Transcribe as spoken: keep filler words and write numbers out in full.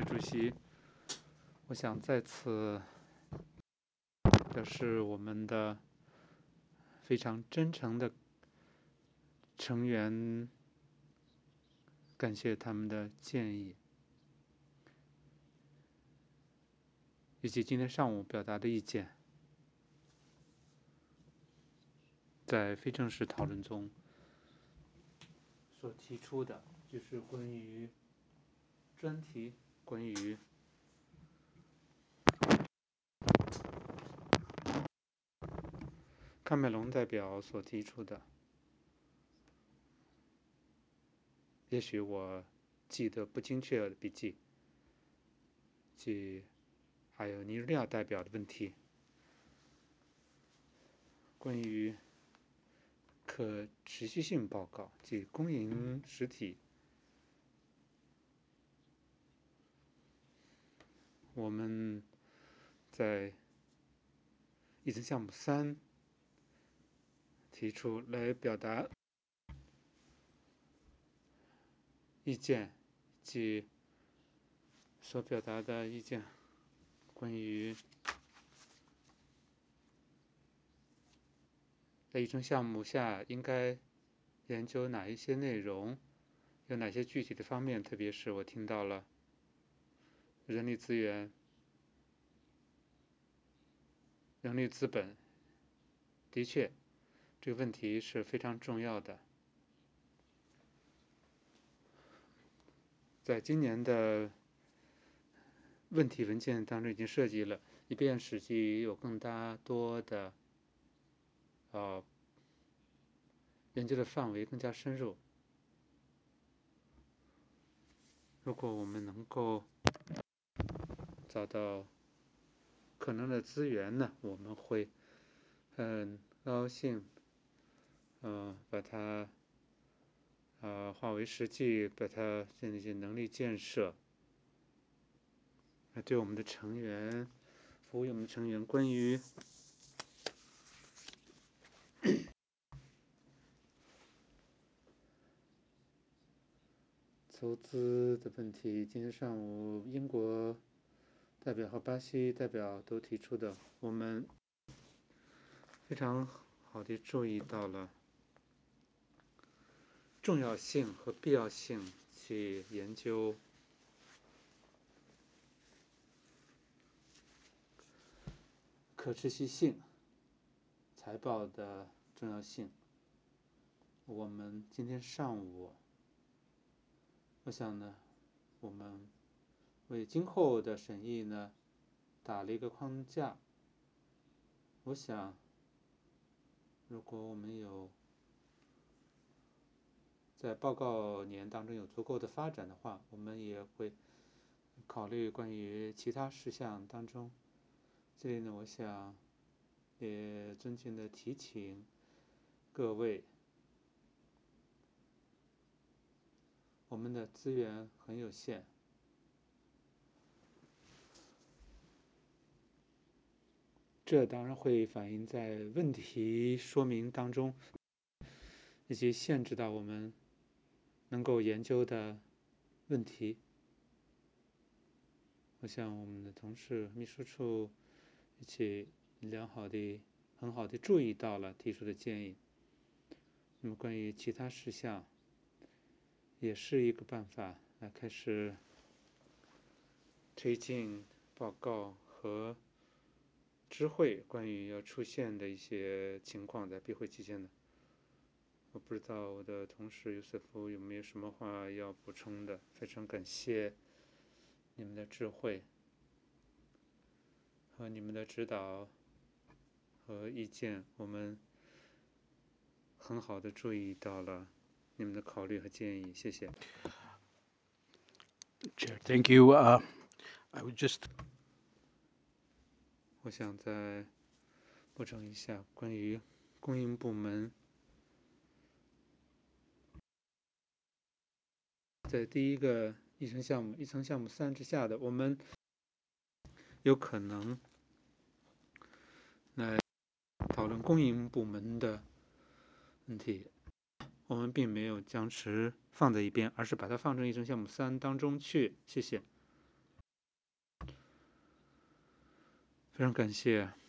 主席。我想在此表示我们的非常真诚的成员，感谢他们的建议，以及今天上午表达的意见。在非正式讨论中所提出的，就是关于专题，关于喀麦隆代表所提出的，也许我记得不精确的笔记，即还有尼日利亚代表的问题，关于可持续性报告及公营实体，我们在议程项目三提出来表达意见，即所表达的意见关于在议程项目下应该研究哪一些内容，有哪些具体的方面，特别是我听到了人力资源、人力资本，的确这个问题是非常重要的。在今年的问题文件当中已经涉及了，以便使其有更大多的呃研究的范围更加深入。如果我们能够找到可能的资源呢，我们会很高兴，呃，把它呃化为实际，把它建立起能力建设，对我们的成员，服务我们的成员。关于筹资的问题，今天上午英国代表和巴西代表都提出的，我们非常好地注意到了重要性和必要性去研究可持续性财报的重要性。我们今天上午，我想呢，我们为今后的审议呢打了一个框架。我想，如果我们有在报告年当中有足够的发展的话，我们也会考虑关于其他事项当中。这里呢，我想也尊敬的提请各位，我们的资源很有限，这当然会反映在问题说明当中，以及限制到我们能够研究的问题。我想我们的同事秘书处一起良好的、很好的注意到了提出的建议。那么关于其他事项，也是一个办法来开始推进报告和知会关于要出现的一些情况，在闭会期间呢。我不知道我的同事尤瑟夫有没有什么话要补充的。非常感谢你们的智慧和你们的指导和意见，我们很好的注意到了你们的考虑和建议，谢谢。 Chair, thank you. Uh, I would just. 我想再补充一下关于供应部门在第一个议程项目、议程项目三之下的，我们有可能来讨论供应部门的问题。我们并没有将其放在一边，而是把它放成议程项目三当中去。谢谢。 非常感谢。